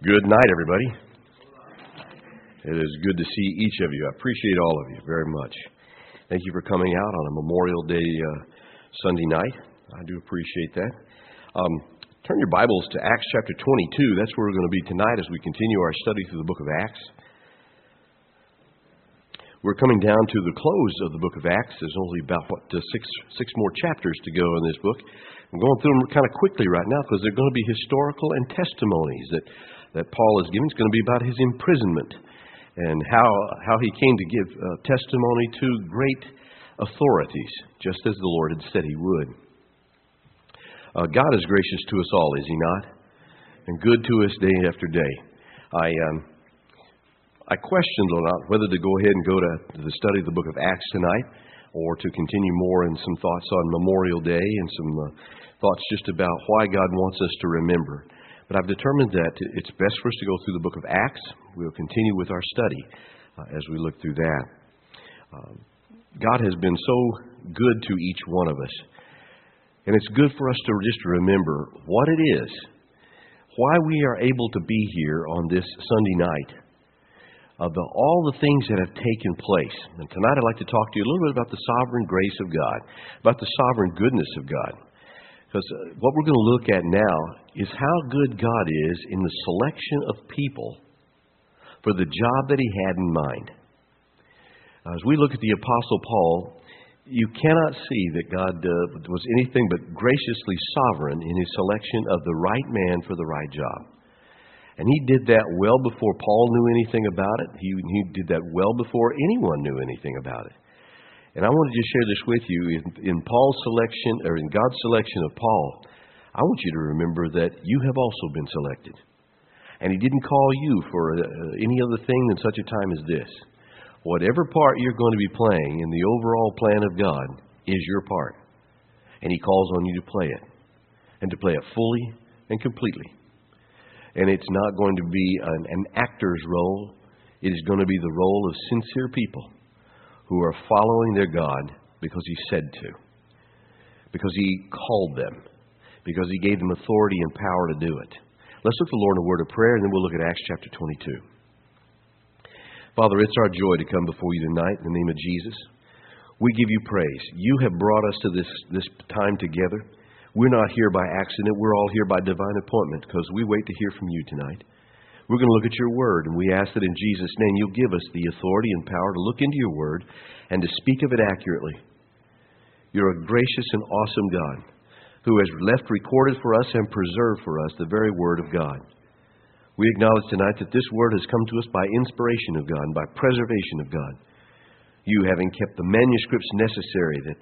Good night, everybody. It is good to see each of you. I appreciate all of you very much. Thank you for coming out on a Memorial Day Sunday night. I do appreciate that. Turn your Bibles to Acts chapter 22. That's where we're going to be tonight as we continue our study through the book of Acts. We're coming down to the close of the book of Acts. There's only about six more chapters to go in this book. I'm going through them kind of quickly right now because they're going to be historical and testimonies that Paul is giving. It's going to be about his imprisonment and how he came to give testimony to great authorities, just as the Lord had said he would. God is gracious to us all, is he not? And good to us day after day. I questioned a lot whether to go ahead and go to the study of the book of Acts tonight or to continue more in some thoughts on Memorial Day and some thoughts just about why God wants us to remember. But I've determined that it's best for us to go through the book of Acts. We'll continue with our study as we look through that. God has been so good to each one of us. And it's good for us to just remember what it is, why we are able to be here on this Sunday night, all the things that have taken place. And tonight I'd like to talk to you a little bit about the sovereign grace of God, about the sovereign goodness of God. Because what we're going to look at now is how good God is in the selection of people for the job that he had in mind. As we look at the Apostle Paul, you cannot see that God was anything but graciously sovereign in his selection of the right man for the right job. And he did that well before Paul knew anything about it. He did that well before anyone knew anything about it. And I want to just share this with you. In Paul's selection, or in God's selection of Paul, I want you to remember that you have also been selected. And he didn't call you for any other thing than such a time as this. Whatever part you're going to be playing in the overall plan of God is your part. And he calls on you to play it. And to play it fully and completely. And it's not going to be an actor's role. It is going to be the role of sincere people who are following their God because he said to. Because he called them. Because he gave them authority and power to do it. Let's look to the Lord in a word of prayer, and then we'll look at Acts chapter 22. Father, it's our joy to come before you tonight in the name of Jesus. We give you praise. You have brought us to this time together. We're not here by accident. We're all here by divine appointment because we wait to hear from you tonight. We're going to look at your word, and we ask that in Jesus' name you'll give us the authority and power to look into your word and to speak of it accurately. You're a gracious and awesome God who has left recorded for us and preserved for us the very word of God. We acknowledge tonight that this word has come to us by inspiration of God and by preservation of God. You having kept the manuscripts necessary that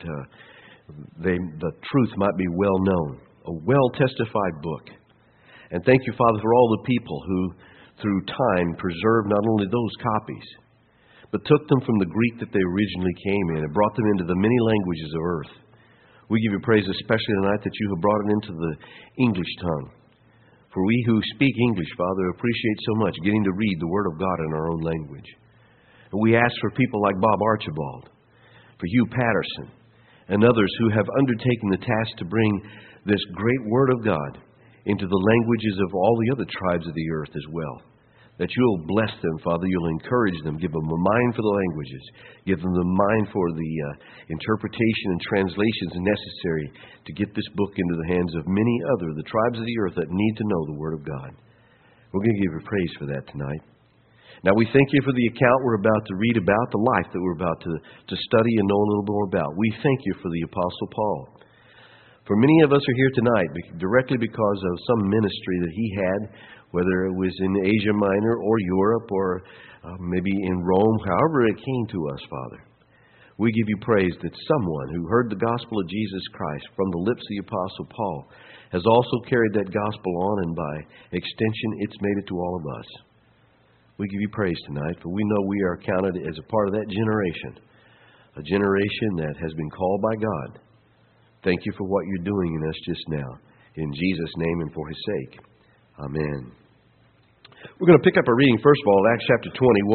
the truth might be well known, a well-testified book. And thank you, Father, for all the people who, through time, preserved not only those copies, but took them from the Greek that they originally came in and brought them into the many languages of earth. We give you praise especially tonight that you have brought it into the English tongue. For we who speak English, Father, appreciate so much getting to read the Word of God in our own language. And we ask for people like Bob Archibald, for Hugh Patterson, and others who have undertaken the task to bring this great Word of God into the languages of all the other tribes of the earth as well. That you'll bless them, Father. You'll encourage them. Give them a mind for the languages. Give them the mind for the interpretation and translations necessary to get this book into the hands of many other, the tribes of the earth that need to know the Word of God. We're going to give you praise for that tonight. Now, we thank you for the account we're about to read about, the life that we're about to study and know a little more about. We thank you for the Apostle Paul. For many of us are here tonight directly because of some ministry that he had, whether it was in Asia Minor or Europe or maybe in Rome, however it came to us, Father. We give you praise that someone who heard the gospel of Jesus Christ from the lips of the Apostle Paul has also carried that gospel on, and by extension, it's made it to all of us. We give you praise tonight, for we know we are counted as a part of that generation, a generation that has been called by God. Thank you for what you're doing in us just now. In Jesus' name and for his sake. Amen. We're going to pick up our reading, first of all, at Acts chapter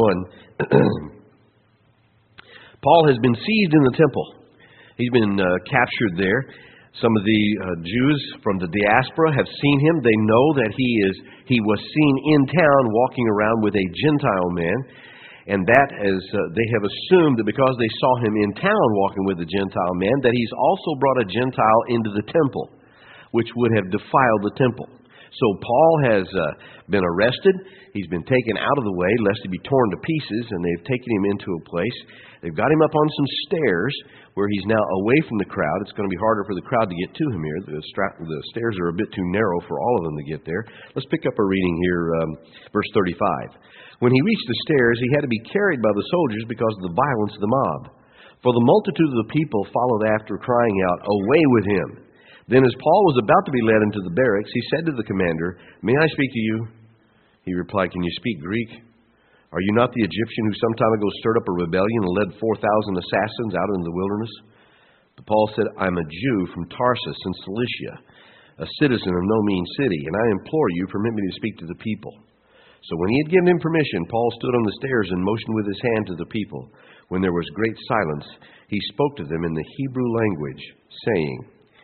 21. Paul has been seized in the temple. He's been captured there. Some of the Jews from the diaspora have seen him. They know that he was seen in town walking around with a Gentile man. And that is, they have assumed that because they saw him in town walking with a Gentile man, that he's also brought a Gentile into the temple, which would have defiled the temple. So Paul has been arrested. He's been taken out of the way lest he be torn to pieces, and they've taken him into a place. They've got him up on some stairs where he's now away from the crowd. It's going to be harder for the crowd to get to him here. The stairs are a bit too narrow for all of them to get there. Let's pick up a reading here, verse 35. When he reached the stairs, he had to be carried by the soldiers because of the violence of the mob. For the multitude of the people followed after, crying out, "Away with him!" Then as Paul was about to be led into the barracks, he said to the commander, "May I speak to you?" He replied, "Can you speak Greek? Are you not the Egyptian who some time ago stirred up a rebellion and led 4,000 assassins out into the wilderness?" But Paul said, "I'm a Jew from Tarsus in Cilicia, a citizen of no mean city, and I implore you, permit me to speak to the people." So when he had given him permission, Paul stood on the stairs and motioned with his hand to the people. When there was great silence, he spoke to them in the Hebrew language, saying,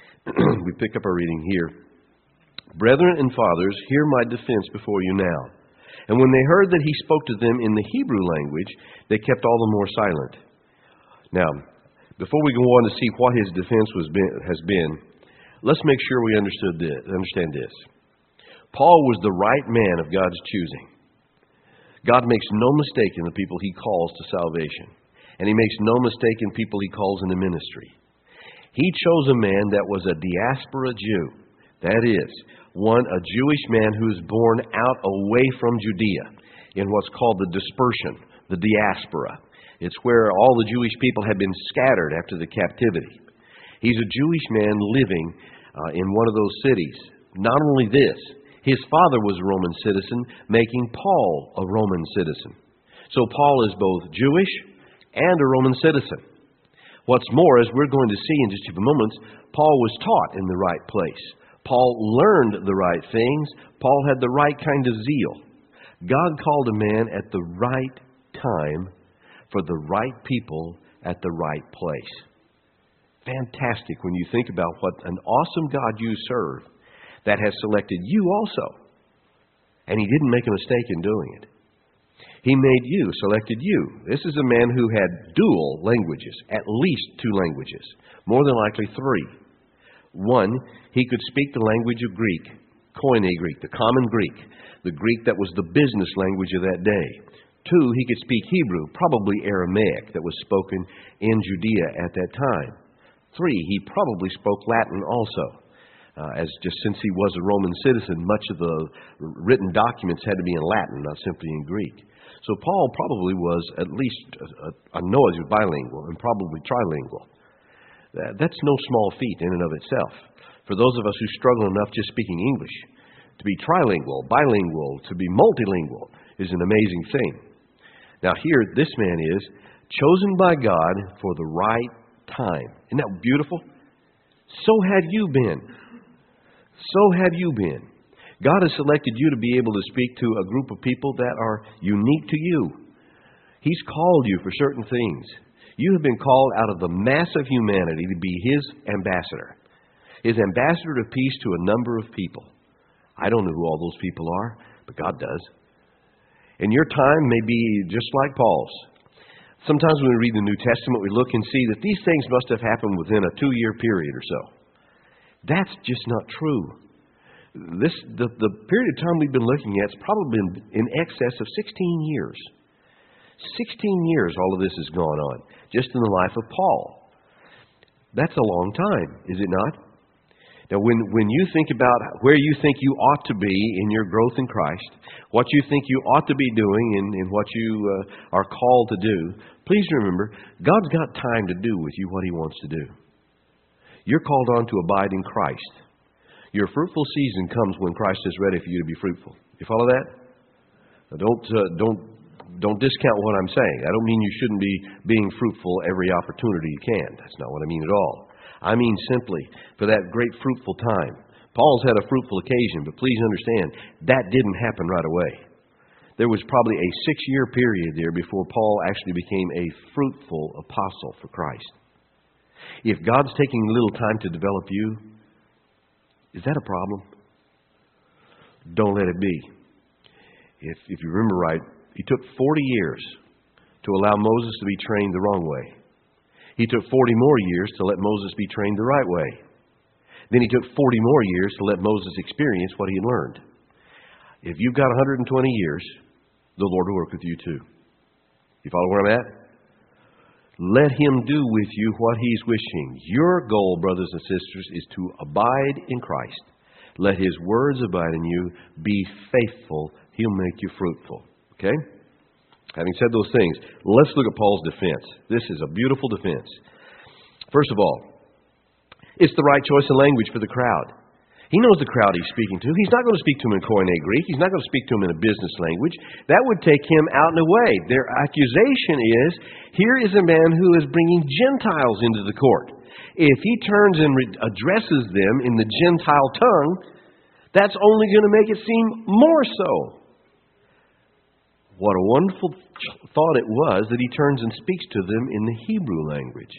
we pick up our reading here, "Brethren and fathers, hear my defense before you now." And when they heard that he spoke to them in the Hebrew language, they kept all the more silent. Now, before we go on to see what his defense has been, let's make sure we understand this. Paul was the right man of God's choosing. God makes no mistake in the people he calls to salvation. And he makes no mistake in people he calls into ministry. He chose a man that was a diaspora Jew. That is, a Jewish man who was born out away from Judea in what's called the dispersion, the diaspora. It's where all the Jewish people had been scattered after the captivity. He's a Jewish man living in one of those cities. Not only this, his father was a Roman citizen, making Paul a Roman citizen. So Paul is both Jewish and a Roman citizen. What's more, as we're going to see in just a few moments, Paul was taught in the right place. Paul learned the right things. Paul had the right kind of zeal. God called a man at the right time for the right people at the right place. Fantastic when you think about what an awesome God you serve that has selected you also. And he didn't make a mistake in doing it. He made you, selected you. This is a man who had dual languages, at least 2 languages, more than likely 3. 1, he could speak the language of Greek, Koine Greek, the common Greek, the Greek that was the business language of that day. 2, he could speak Hebrew, probably Aramaic, that was spoken in Judea at that time. 3, he probably spoke Latin also. Since he was a Roman citizen, much of the written documents had to be in Latin, not simply in Greek. So Paul probably was at least, I know he was bilingual and probably trilingual. That's no small feat in and of itself. For those of us who struggle enough just speaking English, to be trilingual, bilingual, to be multilingual is an amazing thing. Now here, this man is chosen by God for the right time. Isn't that beautiful? So have you been. So have you been. God has selected you to be able to speak to a group of people that are unique to you. He's called you for certain things. You have been called out of the mass of humanity to be His ambassador. His ambassador of peace to a number of people. I don't know who all those people are, but God does. And your time may be just like Paul's. Sometimes when we read the New Testament, we look and see that these things must have happened within a 2-year period or so. That's just not true. The period of time we've been looking at has probably been in excess of 16 years. 16 years all of this has gone on, just in the life of Paul. That's a long time, is it not? Now, when you think about where you think you ought to be in your growth in Christ, what you think you ought to be doing in what you are called to do, please remember, God's got time to do with you what He wants to do. You're called on to abide in Christ. Your fruitful season comes when Christ is ready for you to be fruitful. You follow that? Now, don't discount what I'm saying. I don't mean you shouldn't be being fruitful every opportunity you can. That's not what I mean at all. I mean simply for that great fruitful time. Paul's had a fruitful occasion, but please understand, that didn't happen right away. There was probably a 6-year period there before Paul actually became a fruitful apostle for Christ. If God's taking a little time to develop you, is that a problem? Don't let it be. If you remember right, He took 40 years to allow Moses to be trained the wrong way. He took 40 more years to let Moses be trained the right way. Then He took 40 more years to let Moses experience what he had learned. If you've got 120 years, the Lord will work with you too. You follow where I'm at? Let Him do with you what He's wishing. Your goal, brothers and sisters, is to abide in Christ. Let His words abide in you. Be faithful. He'll make you fruitful. Okay? Having said those things, let's look at Paul's defense. This is a beautiful defense. First of all, it's the right choice of language for the crowd. He knows the crowd he's speaking to. He's not going to speak to them in Koine Greek. He's not going to speak to them in a business language. That would take him out and away. Their accusation is, here is a man who is bringing Gentiles into the court. If he turns and addresses them in the Gentile tongue, that's only going to make it seem more so. What a wonderful thought it was that he turns and speaks to them in the Hebrew language,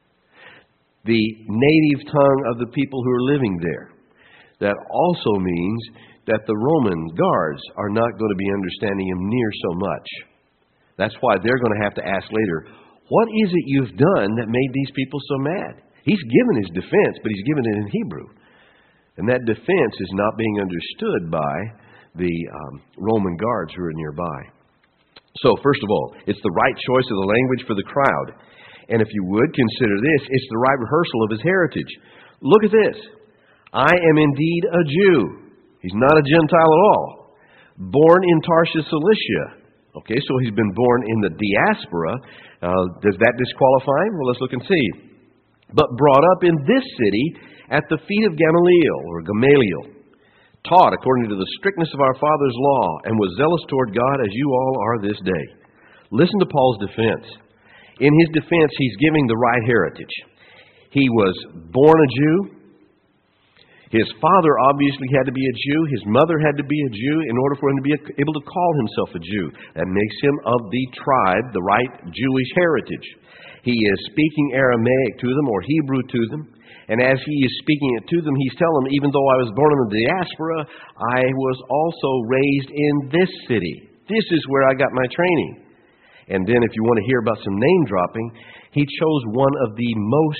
the native tongue of the people who are living there. That also means that the Roman guards are not going to be understanding him near so much. That's why they're going to have to ask later, what is it you've done that made these people so mad? He's given his defense, but he's given it in Hebrew. And that defense is not being understood by the Roman guards who are nearby. So, first of all, it's the right choice of the language for the crowd. And if you would, consider this, it's the right rehearsal of his heritage. Look at this. I am indeed a Jew. He's not a Gentile at all. Born in Tarshish, Cilicia. Okay, so he's been born in the diaspora. Does that disqualify him? Well, let's look and see. But brought up in this city at the feet of Gamaliel, taught according to the strictness of our father's law, and was zealous toward God as you all are this day. Listen to Paul's defense. In his defense, he's giving the right heritage. He was born a Jew. His father obviously had to be a Jew. His mother had to be a Jew in order for him to be able to call himself a Jew. That makes him of the tribe, the right Jewish heritage. He is speaking Aramaic to them or Hebrew to them. And as he is speaking it to them, he's telling them, even though I was born in the diaspora, I was also raised in this city. This is where I got my training. And then if you want to hear about some name dropping, he chose one of the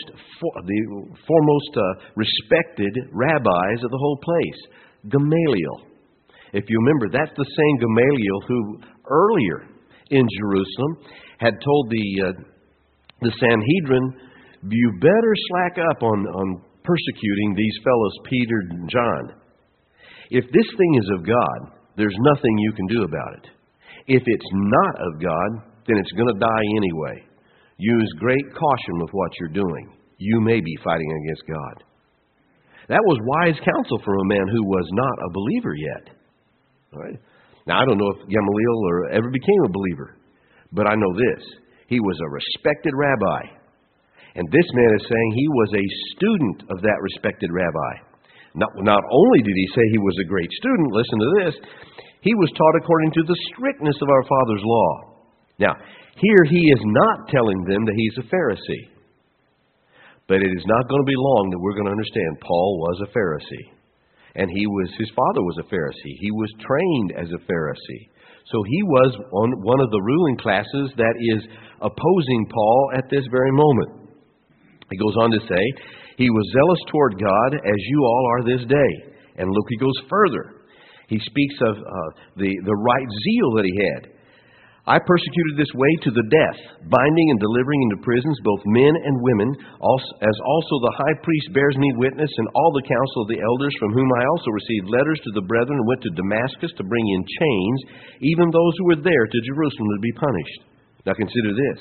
foremost respected rabbis of the whole place, Gamaliel. If you remember, that's the same Gamaliel who earlier in Jerusalem had told the Sanhedrin, you better slack up on persecuting these fellows Peter and John. If this thing is of God, there's nothing you can do about it. If it's not of God, then it's going to die anyway. Use great caution with what you're doing. You may be fighting against God. That was wise counsel from a man who was not a believer yet. All right? Now, I don't know if Gamaliel ever became a believer, but I know this. He was a respected rabbi. And this man is saying he was a student of that respected rabbi. Not only did he say he was a great student, listen to this, he was taught according to the strictness of our father's law. Now, here he is not telling them that he's a Pharisee. But it is not going to be long that we're going to understand Paul was a Pharisee. And his father was a Pharisee. He was trained as a Pharisee. So he was one of the ruling classes that is opposing Paul at this very moment. He goes on to say, he was zealous toward God as you all are this day. And look, he goes further. He speaks of the right zeal that he had. I persecuted this way to the death, binding and delivering into prisons both men and women, as also the high priest bears me witness, and all the council of the elders, from whom I also received letters to the brethren, and went to Damascus to bring in chains, even those who were there to Jerusalem to be punished. Now consider this.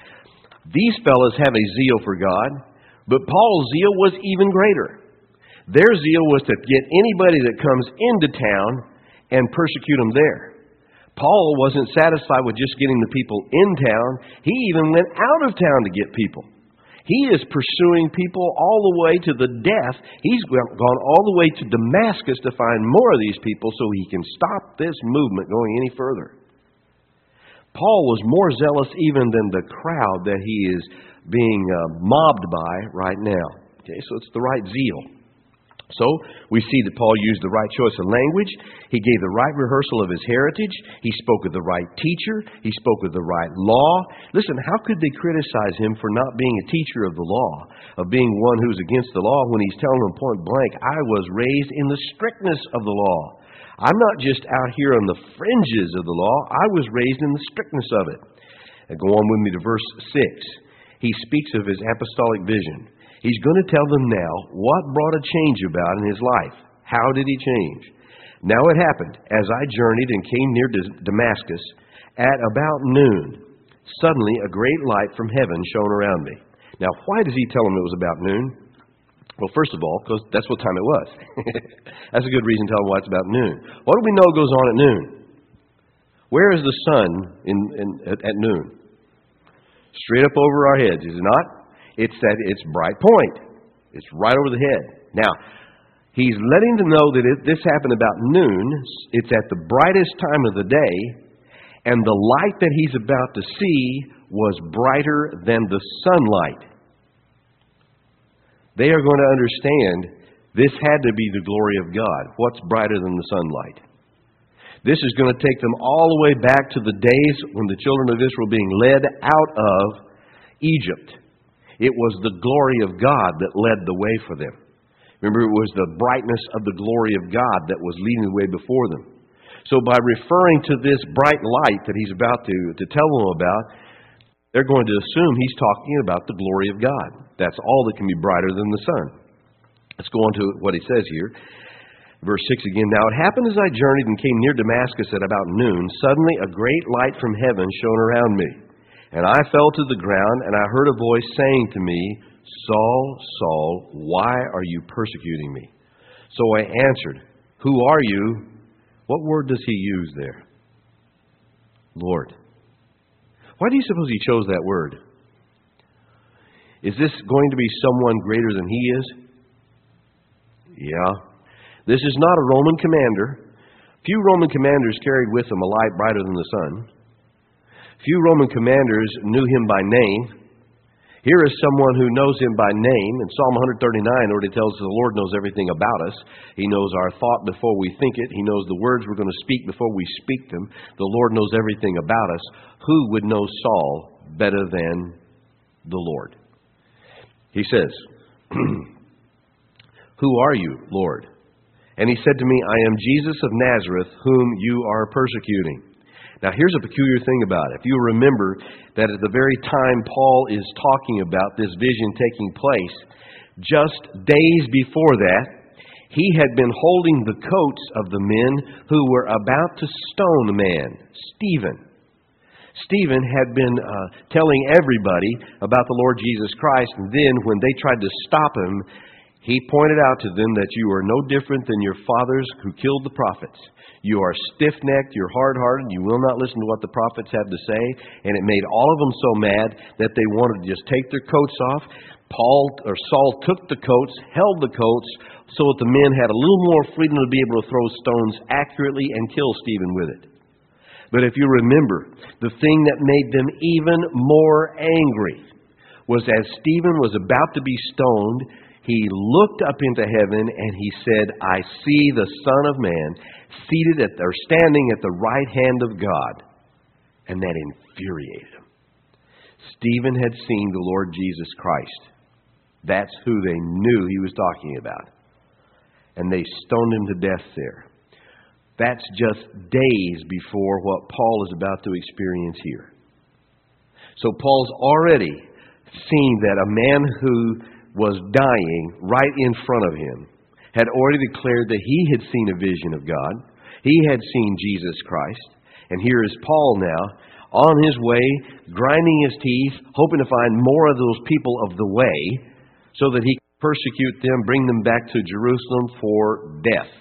These fellows have a zeal for God, but Paul's zeal was even greater. Their zeal was to get anybody that comes into town and persecute them there. Paul wasn't satisfied with just getting the people in town. He even went out of town to get people. He is pursuing people all the way to the death. He's gone all the way to Damascus to find more of these people so he can stop this movement going any further. Paul was more zealous even than the crowd that he is being mobbed by right now. Okay, so it's the right zeal. So, we see that Paul used the right choice of language. He gave the right rehearsal of his heritage. He spoke of the right teacher. He spoke of the right law. Listen, how could they criticize him for not being a teacher of the law, of being one who's against the law, when he's telling them point blank, I was raised in the strictness of the law. I'm not just out here on the fringes of the law. I was raised in the strictness of it. And go on with me to verse 6. He speaks of his apostolic vision. He's going to tell them now what brought a change about in his life. How did he change? Now it happened, as I journeyed and came near Damascus, at about noon, suddenly a great light from heaven shone around me. Now, why does he tell them it was about noon? Well, first of all, because that's what time it was. That's a good reason to tell them why it's about noon. What do we know goes on at noon? Where is the sun at noon? Straight up over our heads, is it not? It's at its bright point. It's right over the head. Now, he's letting them know that this happened about noon. It's at the brightest time of the day, and the light that he's about to see was brighter than the sunlight. They are going to understand this had to be the glory of God. What's brighter than the sunlight? This is going to take them all the way back to the days when the children of Israel were being led out of Egypt. It was the glory of God that led the way for them. Remember, it was the brightness of the glory of God that was leading the way before them. So by referring to this bright light that he's about to tell them about, they're going to assume he's talking about the glory of God. That's all that can be brighter than the sun. Let's go on to what he says here. Verse 6 again. Now it happened as I journeyed and came near Damascus at about noon, suddenly a great light from heaven shone around me. And I fell to the ground, and I heard a voice saying to me, Saul, Saul, why are you persecuting me? So I answered, Who are you? What word does he use there? Lord. Why do you suppose he chose that word? Is this going to be someone greater than he is? Yeah. This is not a Roman commander. Few Roman commanders carried with them a light brighter than the sun. Few Roman commanders knew him by name. Here is someone who knows him by name. In Psalm 139, already tells us the Lord knows everything about us. He knows our thought before we think it. He knows the words we're going to speak before we speak them. The Lord knows everything about us. Who would know Saul better than the Lord? He says, Who are you, Lord? And he said to me, I am Jesus of Nazareth, whom you are persecuting. Now, here's a peculiar thing about it. If you remember that at the very time Paul is talking about this vision taking place, just days before that, he had been holding the coats of the men who were about to stone a man, Stephen. Stephen had been telling everybody about the Lord Jesus Christ, and then when they tried to stop him, he pointed out to them that you are no different than your fathers who killed the prophets. You are stiff-necked, you're hard-hearted, you will not listen to what the prophets have to say. And it made all of them so mad that they wanted to just take their coats off. Saul took the coats, held the coats, so that the men had a little more freedom to be able to throw stones accurately and kill Stephen with it. But if you remember, the thing that made them even more angry was as Stephen was about to be stoned, he looked up into heaven and he said, I see the Son of Man standing at the right hand of God. And that infuriated him. Stephen had seen the Lord Jesus Christ. That's who they knew he was talking about. And they stoned him to death there. That's just days before what Paul is about to experience here. So Paul's already seen that a man who was dying right in front of him had already declared that he had seen a vision of God. He had seen Jesus Christ. And here is Paul now on his way, grinding his teeth, hoping to find more of those people of the way so that he could persecute them, bring them back to Jerusalem for death.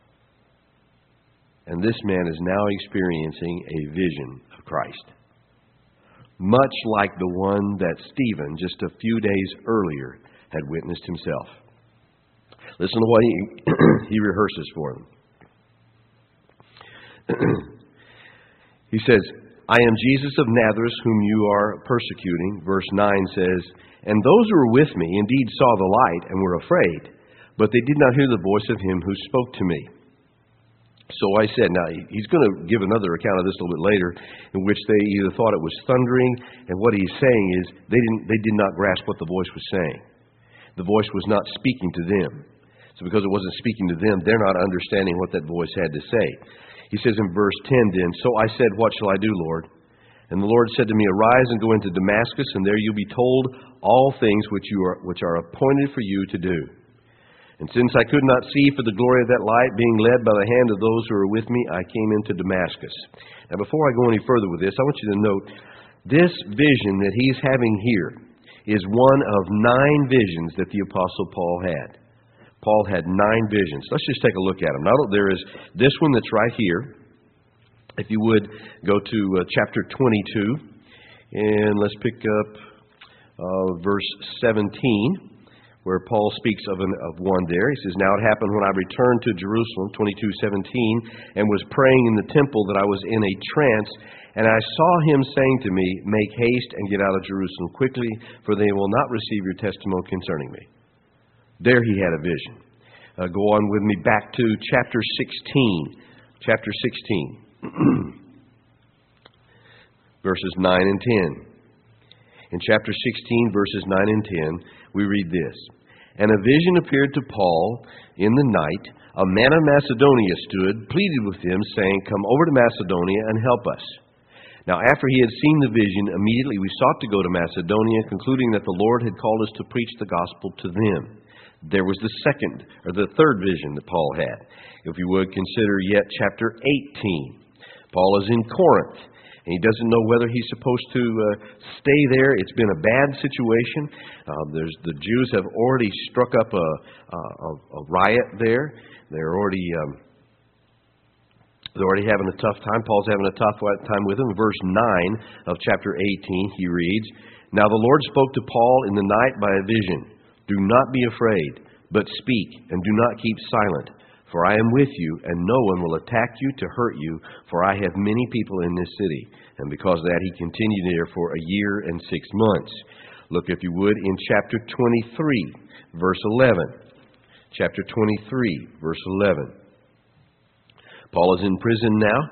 And this man is now experiencing a vision of Christ, much like the one that Stephen, just a few days earlier, had witnessed himself. Listen to what he rehearses for them. He says, I am Jesus of Nazareth, whom you are persecuting. Verse 9 says, And those who were with me indeed saw the light and were afraid, but they did not hear the voice of him who spoke to me. So I said, now he's going to give another account of this a little bit later, in which they either thought it was thundering, and what he's saying is they did not grasp what the voice was saying. The voice was not speaking to them. So because it wasn't speaking to them, they're not understanding what that voice had to say. He says in verse 10 then, So I said, What shall I do, Lord? And the Lord said to me, Arise and go into Damascus, and there you'll be told all things which are appointed for you to do. And since I could not see for the glory of that light, being led by the hand of those who were with me, I came into Damascus. Now before I go any further with this, I want you to note, this vision that he's having here is one of 9 visions that the Apostle Paul had. Paul had 9 visions. Let's just take a look at them. Now there is this one that's right here. If you would, go to chapter 22, and let's pick up verse 17. Where Paul speaks of one there. He says, Now it happened when I returned to Jerusalem, 22:17, and was praying in the temple that I was in a trance, and I saw him saying to me, Make haste and get out of Jerusalem quickly, for they will not receive your testimony concerning me. There he had a vision. Go on with me back to chapter 16. Chapter 16. Verses 9 and 10. In chapter 16, verses 9 and 10, we read this. And a vision appeared to Paul in the night. A man of Macedonia stood, pleaded with him, saying, Come over to Macedonia and help us. Now after he had seen the vision, immediately we sought to go to Macedonia, concluding that the Lord had called us to preach the gospel to them. There was the third vision that Paul had. If you would consider yet chapter 18. Paul is in Corinth. And he doesn't know whether he's supposed to stay there. It's been a bad situation. The Jews have already struck up a riot there. They're already having a tough time. Paul's having a tough time with them. Verse 9 of chapter 18, he reads, Now the Lord spoke to Paul in the night by a vision. Do not be afraid, but speak, and do not keep silent. For I am with you, and no one will attack you to hurt you, for I have many people in this city. And because of that, he continued there for a year and 6 months. Look, if you would, in chapter 23, verse 11. Chapter 23, verse 11. Paul is in prison now.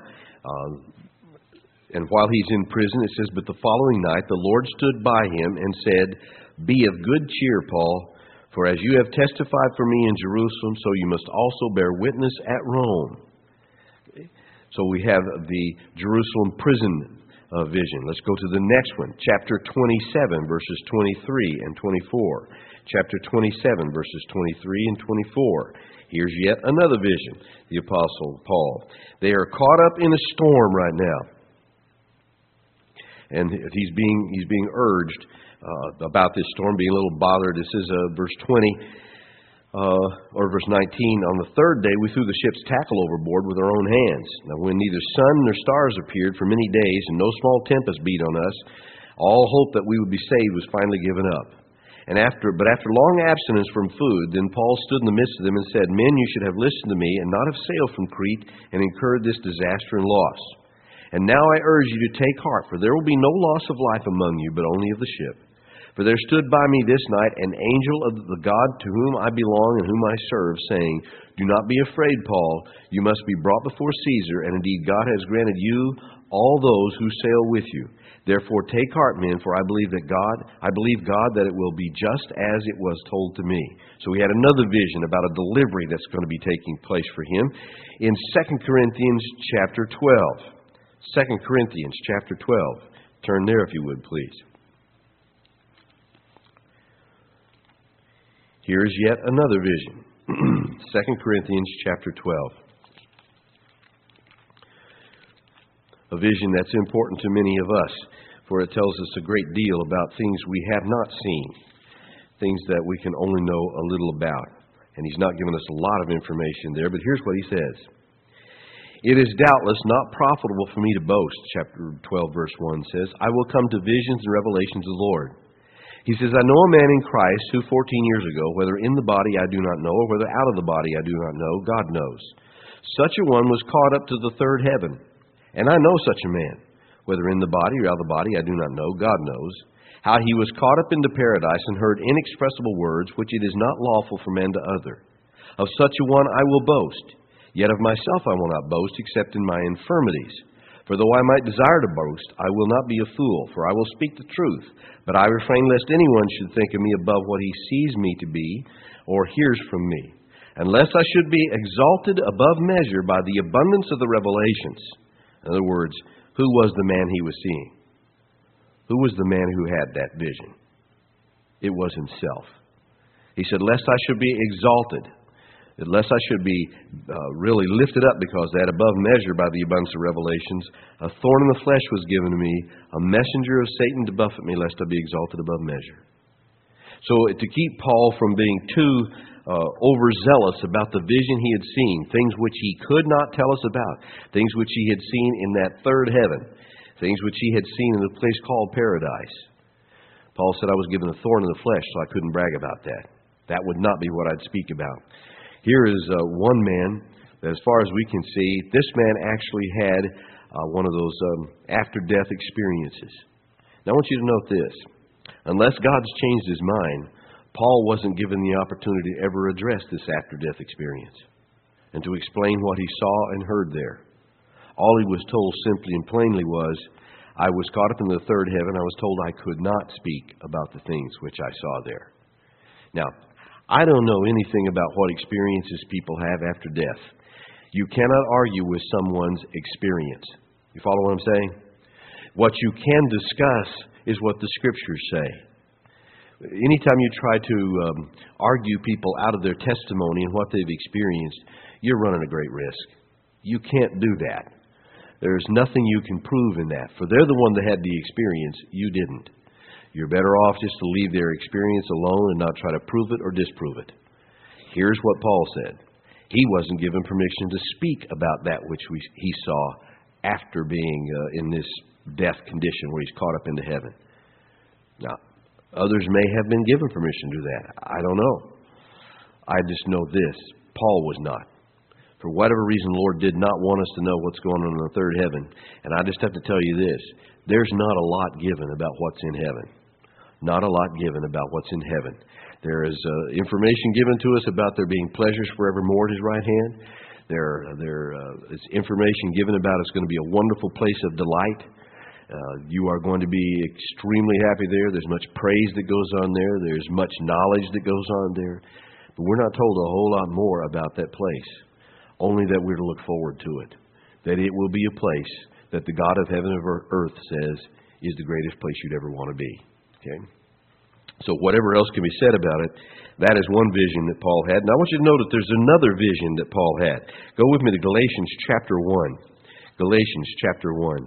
And while he's in prison, it says, But the following night the Lord stood by him and said, Be of good cheer, Paul. For as you have testified for me in Jerusalem, so you must also bear witness at Rome. So we have the Jerusalem prison vision. Let's go to the next one. Chapter 27, verses 23 and 24. Chapter 27, verses 23 and 24. Here's yet another vision. The Apostle Paul. They are caught up in a storm right now. And he's being urged about this storm, being a little bothered. This is verse 20 or verse 19. On the third day we threw the ship's tackle overboard with our own hands. Now when neither sun nor stars appeared for many days, and no small tempest beat on us, all hope that we would be saved was finally given up. But after long abstinence from food, then Paul stood in the midst of them and said, Men, you should have listened to me, and not have sailed from Crete, and incurred this disaster and loss. And now I urge you to take heart, for there will be no loss of life among you, but only of the ship. For there stood by me this night an angel of the God to whom I belong and whom I serve, saying, Do not be afraid, Paul. You must be brought before Caesar, and indeed God has granted you all those who sail with you. Therefore take heart, men, for I believe God that it will be just as it was told to me. So we had another vision about a delivery that's going to be taking place for him in 2 Corinthians chapter 12. 2 Corinthians chapter 12. Turn there if you would, please. Here is yet another vision. 2 Corinthians chapter 12. A vision that's important to many of us, for it tells us a great deal about things we have not seen, things that we can only know a little about. And he's not given us a lot of information there, but here's what he says. It is doubtless not profitable for me to boast, chapter 12, verse 1 says. I will come to visions and revelations of the Lord. He says, I know a man in Christ who 14 years ago, whether in the body I do not know, or whether out of the body I do not know, God knows. Such a one was caught up to the third heaven. And I know such a man. whether in the body or out of the body, I do not know. God knows. How he was caught up into paradise and heard inexpressible words, which it is not lawful for man to utter. Of such a one I will boast. Yet of myself I will not boast, except in my infirmities. For though I might desire to boast, I will not be a fool, for I will speak the truth. But I refrain lest anyone should think of me above what he sees me to be, or hears from me. Unless I should be exalted above measure by the abundance of the revelations. In other words, who was the man he was seeing? Who was the man who had that vision? It was himself. He said, lest I should be exalted, lest I should be really lifted up because that above measure by the abundance of revelations, a thorn in the flesh was given to me, a messenger of Satan to buffet me, lest I be exalted above measure. So to keep Paul from being too overzealous about the vision he had seen, things which he could not tell us about, things which he had seen in that third heaven, things which he had seen in the place called paradise. Paul said, I was given a thorn in the flesh, so I couldn't brag about that. That would not be what I'd speak about. Here is one man that, as far as we can see, this man actually had one of those after-death experiences. Now I want you to note this. Unless God's changed his mind, Paul wasn't given the opportunity to ever address this after-death experience and to explain what he saw and heard there. All he was told simply and plainly was, I was caught up in the third heaven. I was told I could not speak about the things which I saw there. Now, I don't know anything about what experiences people have after death. You cannot argue with someone's experience. You follow what I'm saying? What you can discuss is what the Scriptures say. Anytime you try to argue people out of their testimony and what they've experienced, you're running a great risk. You can't do that. There's nothing you can prove in that. For they're the one that had the experience. You didn't. You're better off just to leave their experience alone and not try to prove it or disprove it. Here's what Paul said. He wasn't given permission to speak about that which he saw after being in this death condition where he's caught up into heaven. Now, others may have been given permission to do that. I don't know. I just know this. Paul was not. For whatever reason, the Lord did not want us to know what's going on in the third heaven. And I just have to tell you this. There's not a lot given about what's in heaven. Not a lot given about what's in heaven. There is information given to us about there being pleasures forevermore at His right hand. There is information given about it's going to be a wonderful place of delight. You are going to be extremely happy there. There's much praise that goes on there. There's much knowledge that goes on there. But we're not told a whole lot more about that place. Only that we're to look forward to it. That it will be a place that the God of heaven and earth says is the greatest place you'd ever want to be. Okay? So whatever else can be said about it, that is one vision that Paul had. And I want you to note that there's another vision that Paul had. Go with me to Galatians chapter 1. Galatians chapter 1.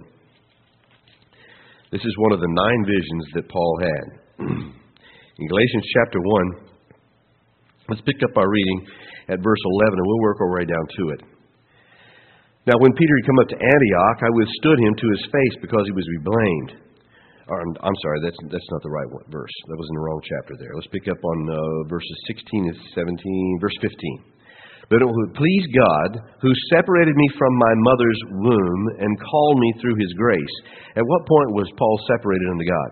This is one of the 9 visions that Paul had. In Galatians chapter 1, let's pick up our reading at verse 11, and we'll work our way down to it. Now, when Peter had come up to Antioch, I withstood him to his face because he was to be blamed. I'm sorry, that's not the right verse. That was in the wrong chapter there. Let's pick up on verses 16 and 17, verse 15. But it would please God, who separated me from my mother's womb and called me through His grace. At what point was Paul separated unto God?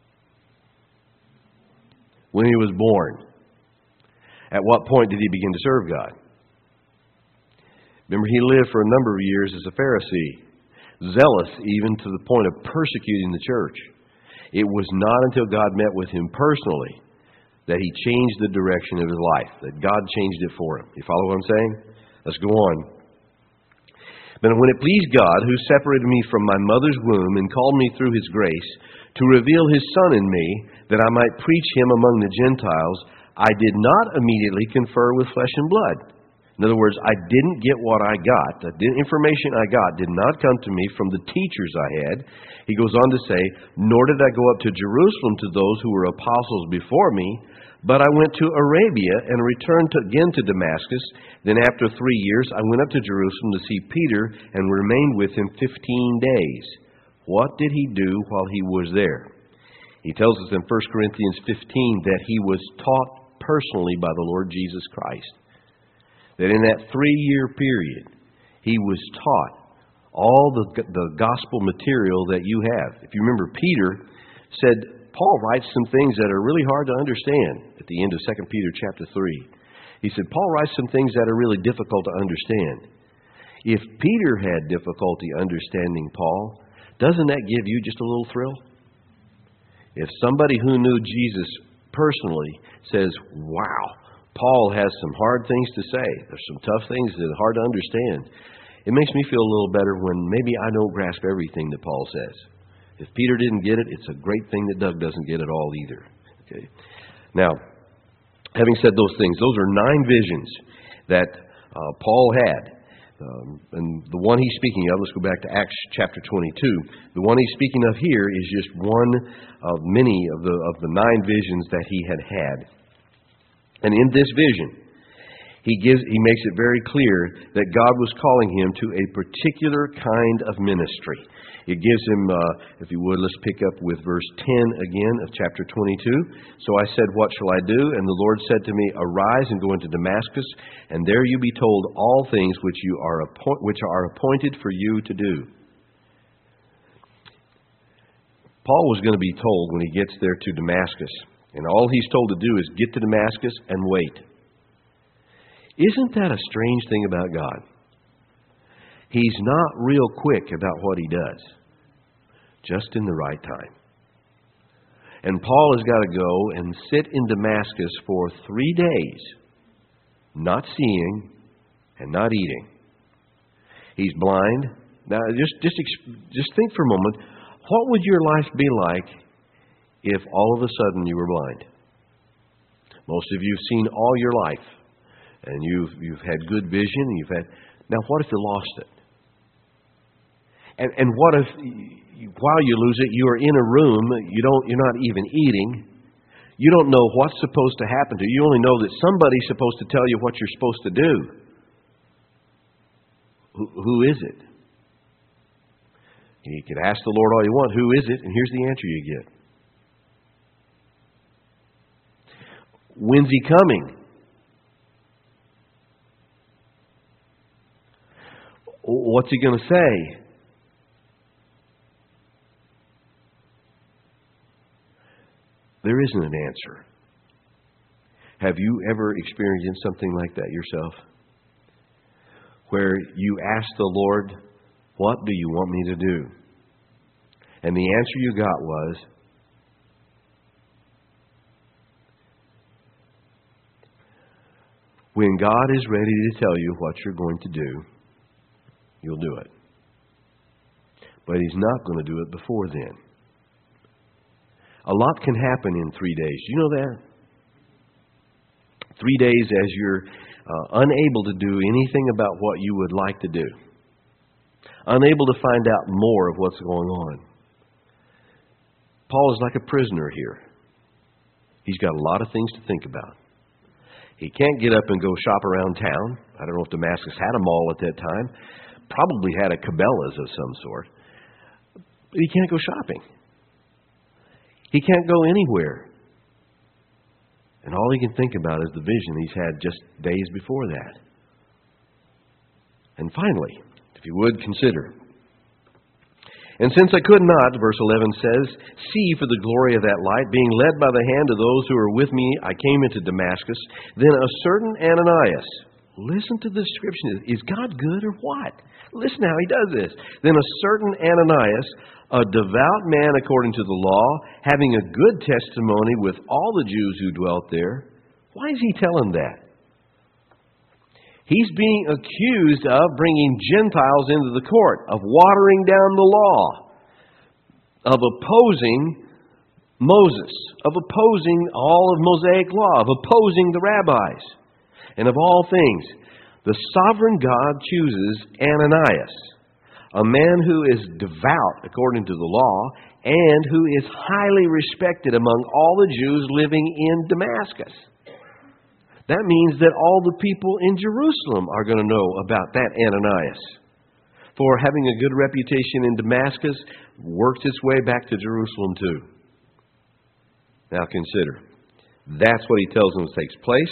When he was born. At what point did he begin to serve God? Remember, he lived for a number of years as a Pharisee, zealous even to the point of persecuting the church. It was not until God met with him personally that he changed the direction of his life, that God changed it for him. You follow what I'm saying? Let's go on. But when it pleased God, who separated me from my mother's womb and called me through His grace, to reveal His Son in me, that I might preach Him among the Gentiles, I did not immediately confer with flesh and blood. In other words, I didn't get what I got. The information I got did not come to me from the teachers I had. He goes on to say, nor did I go up to Jerusalem to those who were apostles before me, but I went to Arabia and returned again to Damascus. Then after 3 years, I went up to Jerusalem to see Peter and remained with him 15 days. What did he do while he was there? He tells us in 1 Corinthians 15 that he was taught personally by the Lord Jesus Christ. That in that 3-year period, he was taught all the gospel material that you have. If you remember, Peter said, Paul writes some things that are really hard to understand at the end of 2 Peter chapter 3. He said, Paul writes some things that are really difficult to understand. If Peter had difficulty understanding Paul, doesn't that give you just a little thrill? If somebody who knew Jesus personally says, wow, Paul has some hard things to say, there's some tough things that are hard to understand, it makes me feel a little better when maybe I don't grasp everything that Paul says. If Peter didn't get it, it's a great thing that Doug doesn't get it all either. Okay. Now, having said those things, those are 9 visions that Paul had. And the one he's speaking of, let's go back to Acts chapter 22. The one he's speaking of here is just one of many of the 9 visions that he had. And in this vision, he makes it very clear that God was calling him to a particular kind of ministry. It gives him, if you would, let's pick up with verse 10 again of chapter 22. So I said, what shall I do? And the Lord said to me, arise and go into Damascus, and there you be told all things which are appointed for you to do. Paul was going to be told when he gets there to Damascus, and all he's told to do is get to Damascus and wait. Isn't that a strange thing about God? He's not real quick about what he does. Just in the right time. And Paul has got to go and sit in Damascus for 3 days, not seeing and not eating. He's blind. Now, just think for a moment. What would your life be like if all of a sudden you were blind? Most of you have seen all your life, and you've had good vision, and you've had. Now, what if you lost it? And what if, while you lose it, you are in a room, you're not even eating, you don't know what's supposed to happen to you, you only know that somebody's supposed to tell you what you're supposed to do. Who is it? You can ask the Lord all you want, who is it? And here's the answer you get. When's he coming? What's he going to say? There isn't an answer. Have you ever experienced something like that yourself? Where you ask the Lord, what do you want me to do? And the answer you got was, when God is ready to tell you what you're going to do, you'll do it. But He's not going to do it before then. A lot can happen in 3 days. You know that? 3 days as you're unable to do anything about what you would like to do. Unable to find out more of what's going on. Paul is like a prisoner here. He's got a lot of things to think about. He can't get up and go shop around town. I don't know if Damascus had a mall at that time. Probably had a Cabela's of some sort. But he can't go shopping. He can't go anywhere. And all he can think about is the vision he's had just days before that. And finally, if you would consider. And since I could not, verse 11 says, see for the glory of that light, being led by the hand of those who were with me, I came into Damascus. Then a certain Ananias, listen to the description. Is God good or what? Listen how he does this. Then a certain Ananias, a devout man according to the law, having a good testimony with all the Jews who dwelt there. Why is he telling that? He's being accused of bringing Gentiles into the court, of watering down the law, of opposing Moses, of opposing all of Mosaic law, of opposing the rabbis. And of all things, the sovereign God chooses Ananias, a man who is devout according to the law, and who is highly respected among all the Jews living in Damascus. That means that all the people in Jerusalem are going to know about that Ananias. For having a good reputation in Damascus, worked its way back to Jerusalem too. Now consider. That's what he tells them takes place.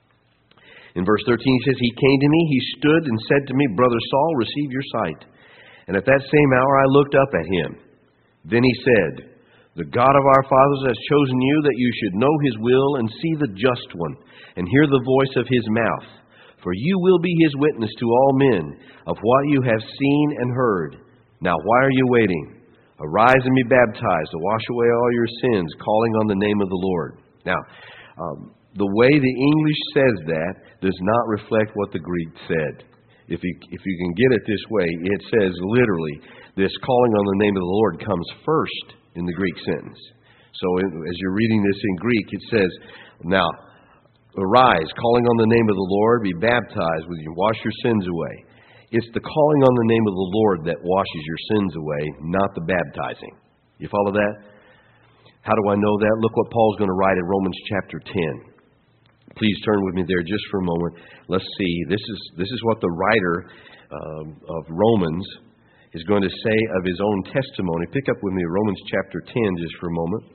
In verse 13 he says, he came to me, he stood and said to me, Brother Saul, receive your sight. And at that same hour I looked up at him. Then he said, The God of our fathers has chosen you that you should know his will and see the just one and hear the voice of his mouth. For you will be his witness to all men of what you have seen and heard. Now why are you waiting? Arise and be baptized to wash away all your sins, calling on the name of the Lord. Now, the way the English says that does not reflect what the Greek said. If you can get it this way, it says literally, this calling on the name of the Lord comes first in the Greek sentence. So as you're reading this in Greek, it says, now, arise, calling on the name of the Lord, be baptized, with you, wash your sins away. It's the calling on the name of the Lord that washes your sins away, not the baptizing. You follow that? How do I know that? Look what Paul's going to write in Romans chapter 10. Please turn with me there just for a moment. Let's see. This is what the writer of Romans is going to say of his own testimony. Pick up with me Romans chapter 10 just for a moment,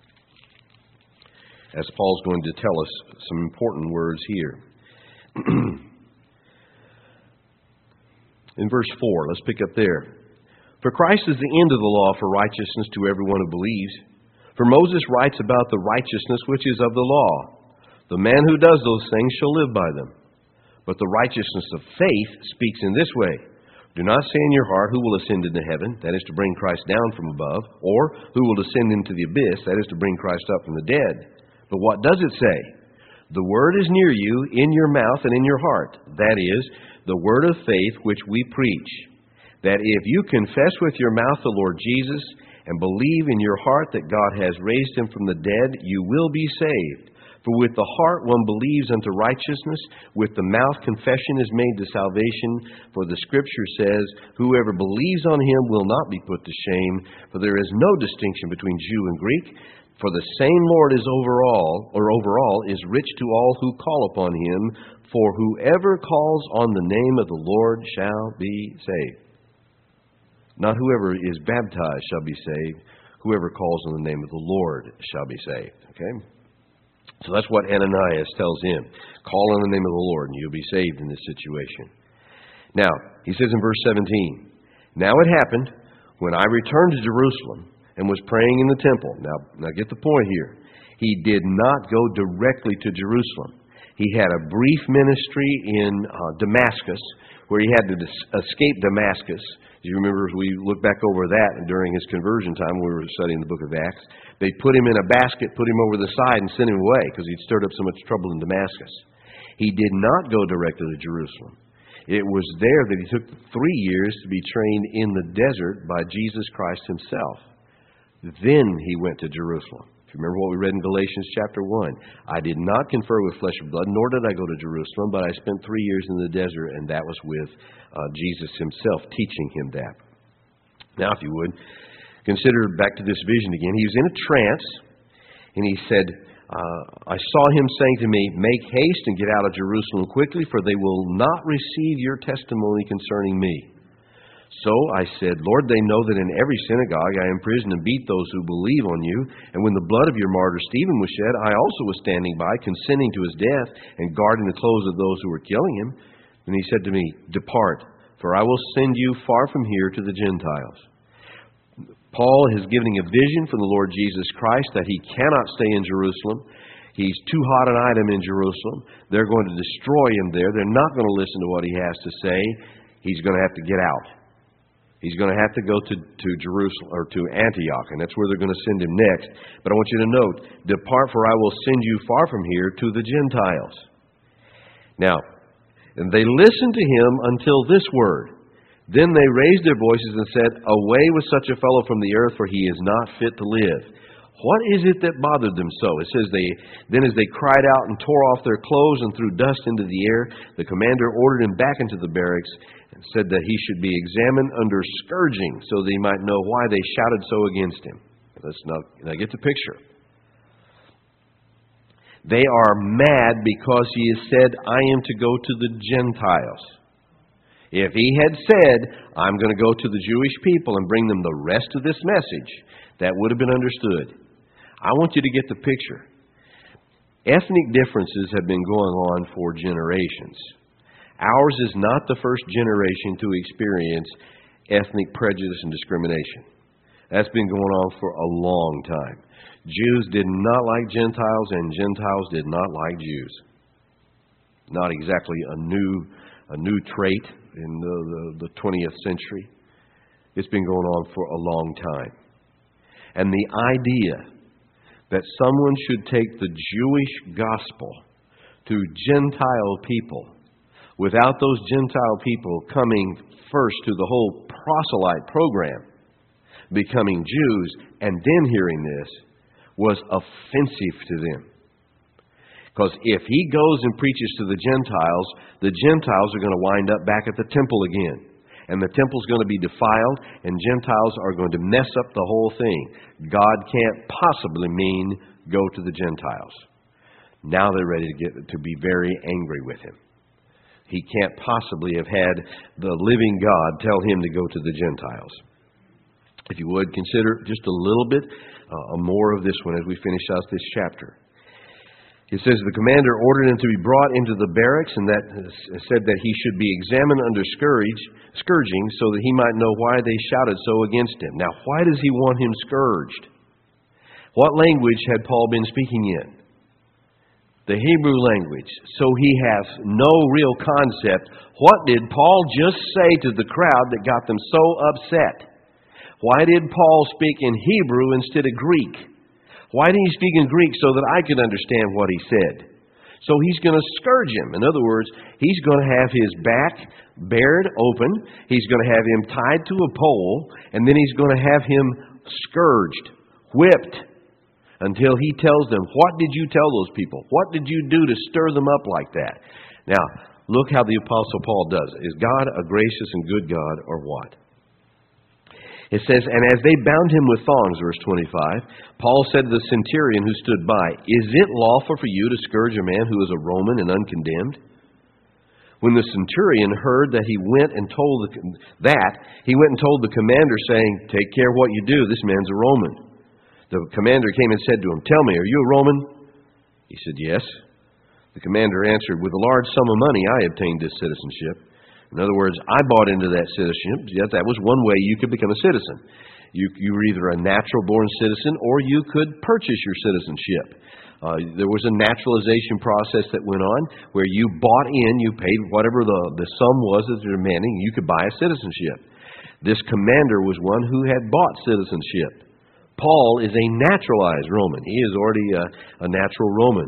as Paul's going to tell us some important words here. In verse 4, let's pick up there. For Christ is the end of the law for righteousness to everyone who believes. For Moses writes about the righteousness which is of the law. The man who does those things shall live by them. But the righteousness of faith speaks in this way. Do not say in your heart, who will ascend into heaven, that is to bring Christ down from above, or who will descend into the abyss, that is to bring Christ up from the dead. But what does it say? The word is near you, in your mouth and in your heart. That is, the word of faith which we preach. That if you confess with your mouth the Lord Jesus, and believe in your heart that God has raised him from the dead, you will be saved. For with the heart one believes unto righteousness, with the mouth confession is made to salvation. For the Scripture says, Whoever believes on him will not be put to shame. For there is no distinction between Jew and Greek. For the same Lord is overall is rich to all who call upon him. For whoever calls on the name of the Lord shall be saved. Not whoever is baptized shall be saved. Whoever calls on the name of the Lord shall be saved. Okay? So that's what Ananias tells him. Call on the name of the Lord and you'll be saved in this situation. Now, he says in verse 17, Now it happened when I returned to Jerusalem and was praying in the temple. Now get the point here. He did not go directly to Jerusalem. He had a brief ministry in Damascus where he had to escape Damascus. You remember, we looked back over that during his conversion time when we were studying the book of Acts. They put him in a basket, put him over the side, and sent him away because he'd stirred up so much trouble in Damascus. He did not go directly to Jerusalem. It was there that he took 3 years to be trained in the desert by Jesus Christ himself. Then he went to Jerusalem. If you remember what we read in Galatians chapter 1, I did not confer with flesh and blood, nor did I go to Jerusalem, but I spent 3 years in the desert, and that was with Jesus himself teaching him that. Now, if you would, consider back to this vision again. He was in a trance, and he said, I saw him saying to me, Make haste and get out of Jerusalem quickly, for they will not receive your testimony concerning me. So I said, Lord, they know that in every synagogue I imprison and beat those who believe on you. And when the blood of your martyr Stephen was shed, I also was standing by, consenting to his death and guarding the clothes of those who were killing him. And he said to me, Depart, for I will send you far from here to the Gentiles. Paul is giving a vision from the Lord Jesus Christ that he cannot stay in Jerusalem. He's too hot an item in Jerusalem. They're going to destroy him there. They're not going to listen to what he has to say. He's going to have to get out. He's going to have to go to Jerusalem or to Antioch, and that's where they're going to send him next. But I want you to note, Depart, for I will send you far from here to the Gentiles. Now, and they listened to him until this word. Then they raised their voices and said, Away with such a fellow from the earth, for he is not fit to live. What is it that bothered them so? It says, Then as they cried out and tore off their clothes and threw dust into the air, the commander ordered him back into the barracks and said that he should be examined under scourging so that he might know why they shouted so against him. Now get the picture. They are mad because he has said, I am to go to the Gentiles. If he had said, I'm going to go to the Jewish people and bring them the rest of this message, that would have been understood. I want you to get the picture. Ethnic differences have been going on for generations. Ours is not the first generation to experience ethnic prejudice and discrimination. That's been going on for a long time. Jews did not like Gentiles, and Gentiles did not like Jews. Not exactly a new trait in the 20th century. It's been going on for a long time. And the idea that someone should take the Jewish gospel to Gentile people without those Gentile people coming first to the whole proselyte program, becoming Jews, and then hearing this, was offensive to them. Because if he goes and preaches to the Gentiles are going to wind up back at the temple again. And the temple's going to be defiled, and Gentiles are going to mess up the whole thing. God can't possibly mean go to the Gentiles. Now they're ready to be very angry with him. He can't possibly have had the living God tell him to go to the Gentiles. If you would, consider just a little bit more of this one as we finish out this chapter. It says, the commander ordered him to be brought into the barracks, and that said that he should be examined under scourging, so that he might know why they shouted so against him. Now, why does he want him scourged? What language had Paul been speaking in? The Hebrew language. So he has no real concept. What did Paul just say to the crowd that got them so upset? Why did Paul speak in Hebrew instead of Greek? Why didn't he speak in Greek so that I could understand what he said? So he's going to scourge him. In other words, he's going to have his back bared open. He's going to have him tied to a pole. And then he's going to have him scourged, whipped, until he tells them, what did you tell those people? What did you do to stir them up like that? Now, look how the Apostle Paul does it. Is God a gracious and good God, or what? It says, and as they bound him with thongs, verse 25, Paul said to the centurion who stood by, is it lawful for you to scourge a man who is a Roman and uncondemned? When the centurion heard that, he went and told the commander, saying, take care what you do, this man's a Roman. The commander came and said to him, tell me, are you a Roman? He said, yes. The commander answered, with a large sum of money I obtained this citizenship. In other words, I bought into that citizenship. Yes, that was one way you could become a citizen. You were either a natural-born citizen or you could purchase your citizenship. There was a naturalization process that went on where you bought in, you paid whatever the sum was that they're demanding, you could buy a citizenship. This commander was one who had bought citizenship. Paul is a naturalized Roman. He is already a natural Roman.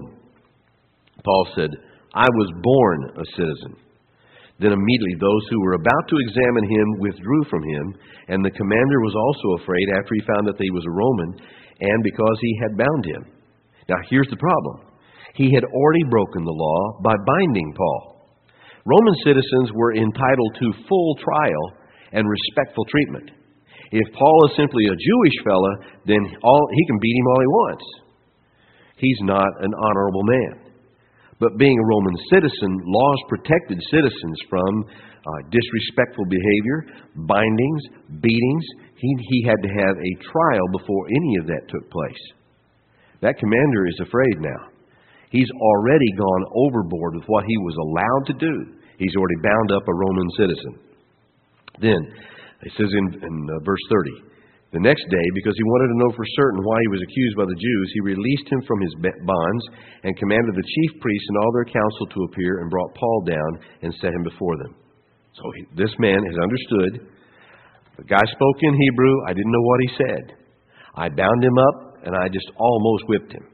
Paul said, I was born a citizen. Then immediately those who were about to examine him withdrew from him, and the commander was also afraid after he found that he was a Roman, and because he had bound him. Now here's the problem. He had already broken the law by binding Paul. Roman citizens were entitled to full trial and respectful treatment. If Paul is simply a Jewish fella, then he can beat him all he wants. He's not an honorable man. But being a Roman citizen, laws protected citizens from disrespectful behavior, bindings, beatings. He had to have a trial before any of that took place. That commander is afraid now. He's already gone overboard with what he was allowed to do. He's already bound up a Roman citizen. Then, it says in verse 30, the next day, because he wanted to know for certain why he was accused by the Jews, he released him from his bonds and commanded the chief priests and all their council to appear and brought Paul down and set him before them. So this man has understood. The guy spoke in Hebrew. I didn't know what he said. I bound him up and I just almost whipped him.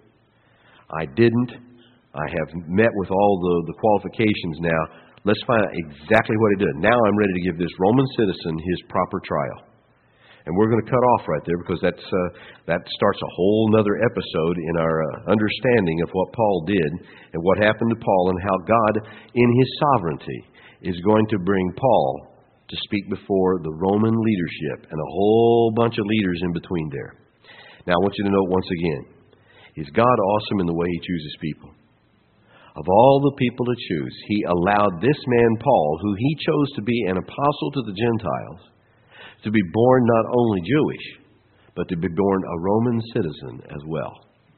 I didn't. I have met with all the qualifications now. Let's find out exactly what he did. Now I'm ready to give this Roman citizen his proper trial. And we're going to cut off right there because that starts a whole other episode in our understanding of what Paul did and what happened to Paul and how God, in His sovereignty, is going to bring Paul to speak before the Roman leadership and a whole bunch of leaders in between there. Now I want you to note once again, is God awesome in the way He chooses people? Of all the people to choose, He allowed this man Paul, who He chose to be an apostle to the Gentiles, to be born not only Jewish, but to be born a Roman citizen as well.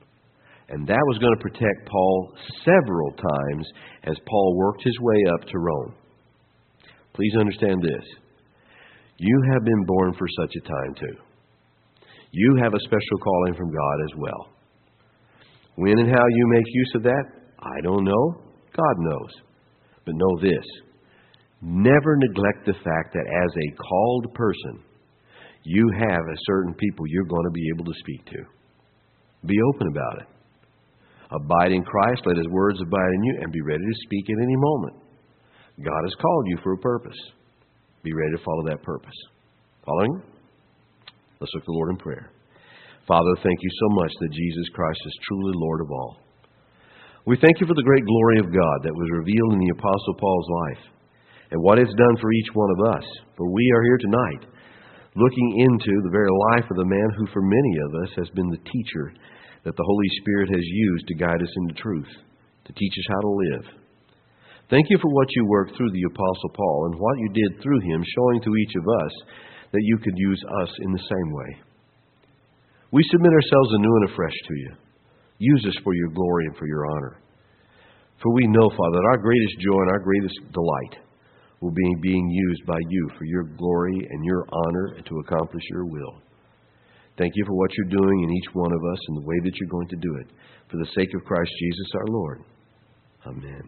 And that was going to protect Paul several times as Paul worked his way up to Rome. Please understand this. You have been born for such a time too. You have a special calling from God as well. When and how you make use of that, I don't know. God knows. But know this. Never neglect the fact that as a called person, you have a certain people you're going to be able to speak to. Be open about it. Abide in Christ, let His words abide in you, and be ready to speak at any moment. God has called you for a purpose. Be ready to follow that purpose. Following? Let's look to the Lord in prayer. Father, thank you so much that Jesus Christ is truly Lord of all. We thank you for the great glory of God that was revealed in the Apostle Paul's life and what it's done for each one of us. For we are here tonight looking into the very life of the man who for many of us has been the teacher that the Holy Spirit has used to guide us into truth, to teach us how to live. Thank you for what you worked through the Apostle Paul and what you did through him, showing to each of us that you could use us in the same way. We submit ourselves anew and afresh to you. Use us for your glory and for your honor. For we know, Father, that our greatest joy and our greatest delight will be being used by you for your glory and your honor and to accomplish your will. Thank you for what you're doing in each one of us and the way that you're going to do it. For the sake of Christ Jesus our Lord. Amen.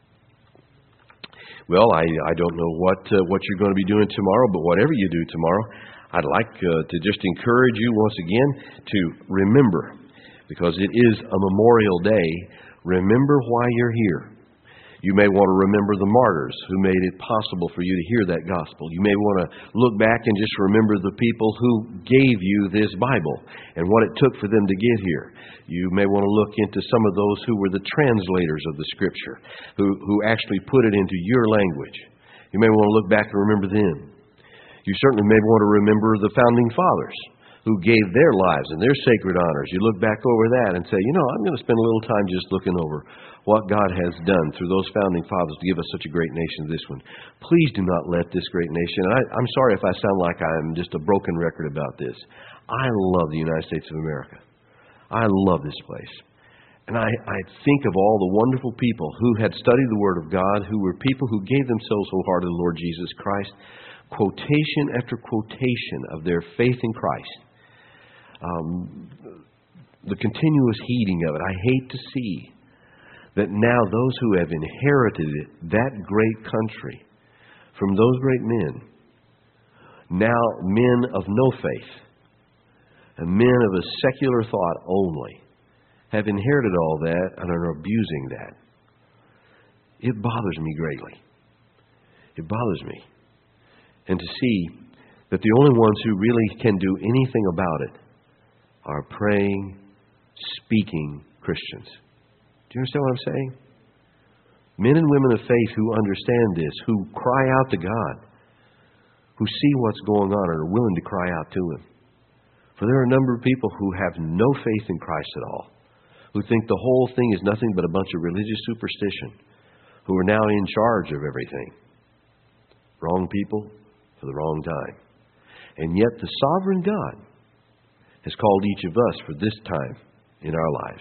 Well, I don't know what you're going to be doing tomorrow, but whatever you do tomorrow, I'd like to just encourage you once again to remember, because it is a Memorial Day, remember why you're here. You may want to remember the martyrs who made it possible for you to hear that gospel. You may want to look back and just remember the people who gave you this Bible and what it took for them to get here. You may want to look into some of those who were the translators of the Scripture, who actually put it into your language. You may want to look back and remember them. You certainly may want to remember the Founding Fathers who gave their lives and their sacred honors. You look back over that and say, I'm going to spend a little time just looking over what God has done through those Founding Fathers to give us such a great nation as this one. Please do not let this great nation, and I'm sorry if I sound like I'm just a broken record about this. I love the United States of America. I love this place. And I think of all the wonderful people who had studied the Word of God, who were people who gave themselves wholeheartedly to the Lord Jesus Christ, quotation after quotation of their faith in Christ. The continuous heeding of it. I hate to see that now those who have inherited it, that great country, from those great men, now men of no faith, and men of a secular thought only, have inherited all that and are abusing that. It bothers me greatly. It bothers me. And to see that the only ones who really can do anything about it are praying, speaking Christians. Do you understand what I'm saying? Men and women of faith who understand this, who cry out to God, who see what's going on and are willing to cry out to Him. For there are a number of people who have no faith in Christ at all, who think the whole thing is nothing but a bunch of religious superstition, who are now in charge of everything. Wrong people for the wrong time. And yet the sovereign God has called each of us for this time in our lives.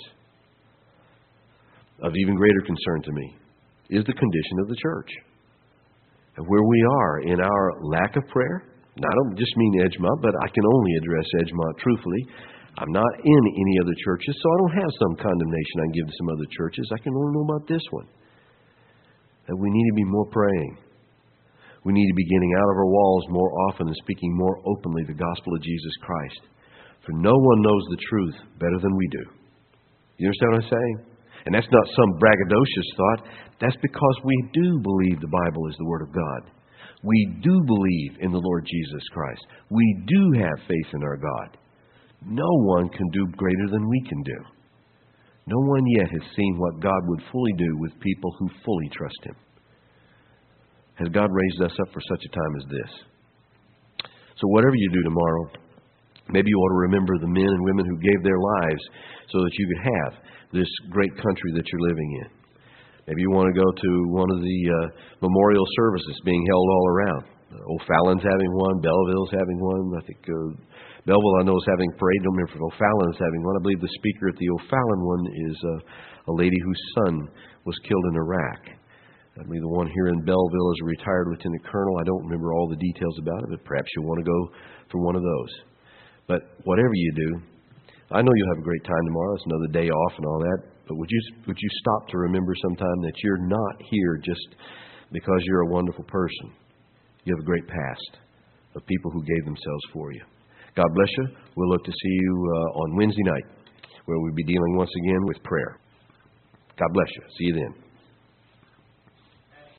Of even greater concern to me is the condition of the church. And where we are in our lack of prayer. Now, I don't just mean Edgemont, but I can only address Edgemont truthfully. I'm not in any other churches, so I don't have some condemnation I can give to some other churches. I can only know about this one. That we need to be more praying. We need to be getting out of our walls more often and speaking more openly the gospel of Jesus Christ. For no one knows the truth better than we do. You understand what I'm saying? And that's not some braggadocious thought. That's because we do believe the Bible is the Word of God. We do believe in the Lord Jesus Christ. We do have faith in our God. No one can do greater than we can do. No one yet has seen what God would fully do with people who fully trust Him. Has God raised us up for such a time as this? So whatever you do tomorrow, maybe you ought to remember the men and women who gave their lives so that you could have this great country that you're living in. Maybe you want to go to one of the memorial services being held all around. O'Fallon's having one. Belleville's having one. I think Belleville, I know, is having a parade. I don't remember if O'Fallon's having one. I believe the speaker at the O'Fallon one is a lady whose son was killed in Iraq. I believe the one here in Belleville is a retired lieutenant colonel. I don't remember all the details about it, but perhaps you'll want to go for one of those. But whatever you do, I know you'll have a great time tomorrow. It's another day off and all that. But would you stop to remember sometime that you're not here just because you're a wonderful person. You have a great past of people who gave themselves for you. God bless you. We'll look to see you on Wednesday night, where we'll be dealing once again with prayer. God bless you. See you then.